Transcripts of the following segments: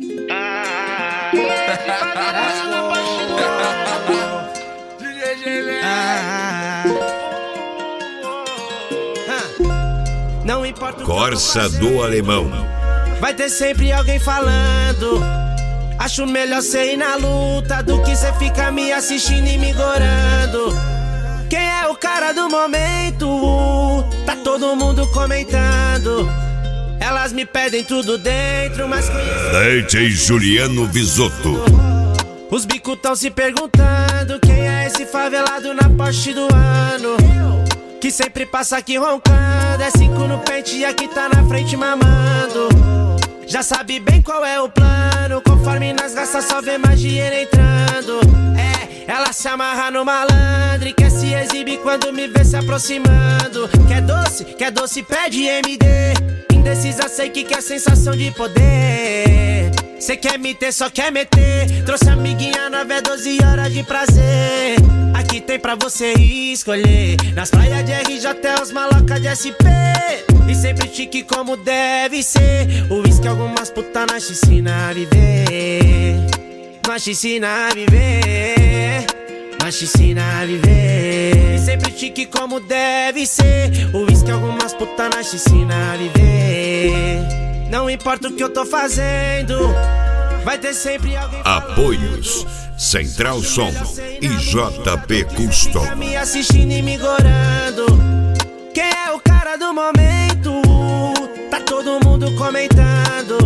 Não importa o Corsa do Alemão. Vai ter sempre alguém falando. Acho melhor cê ir na luta do que cê ficar me assistindo e me gorando. Quem é o cara do momento? Tá todo mundo comentando. Elas me pedem tudo dentro, mas conheço DJ Juliano Visotto. Os bicos tão se perguntando quem é esse favelado na Porsche do ano, que sempre passa aqui roncando. É 5 no pente e aqui tá na frente mamando. Já sabe bem qual é o plano. Conforme nós gasta só vê mais dinheiro entrando. Ela se amarra no malandro e quer se exibir quando me vê se aproximando. Quer doce, pede MD. Indecisa, sei que quer sensação de poder. Cê quer me ter, só quer meter. Trouxe amiguinha nova, é 12 horas de prazer. Aqui tem pra você escolher. Nas praias de RJ até os malocas de SP. E sempre chique como deve ser. O uísque, algumas putas na piscina a viver. Nós te ensina a viver. Nós te ensina a viver. E sempre chique como deve ser. O uísque, algumas putas na piscina a viver. Não importa o que eu tô fazendo, vai ter sempre alguém falando. Apoios Central Som e JP Custom. Me assistindo e me gorando. Quem é o cara do momento? Tá todo mundo comentando.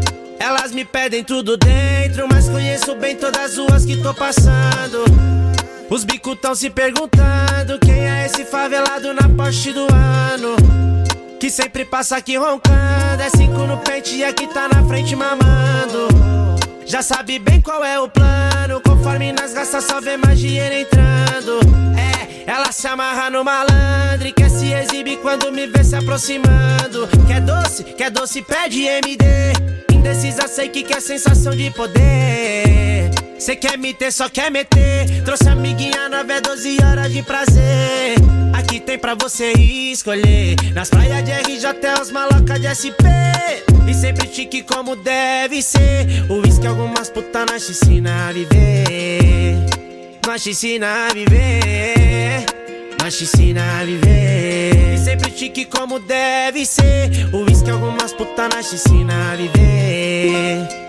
Elas me pedem tudo dentro, mas conheço bem todas as ruas que tô passando. Os bicos tão se perguntando quem é esse favelado na Porsche do ano, que sempre passa aqui roncando. É 5 no pente e aqui tá na frente mamando. Já sabe bem qual é o plano. Conforme nós gasta só vê mais dinheiro entrando. Ela se amarra no malandro e quer se exibir quando me vê se aproximando. Quer doce, pede MD. Indecisa, sei que quer sensação de poder. Cê quer me ter, só quer meter. Trouxe amiguinha nova, é 12 horas de prazer. Aqui tem pra você escolher. Nas praias de RJ até os malocas de SP. E sempre chique como deve ser. O uísque, algumas putas na piscina a viver. Nós te ensina a viver. Nós te ensina a viver. E sempre chique como deve ser. O uísque, algumas putas na piscina a viver.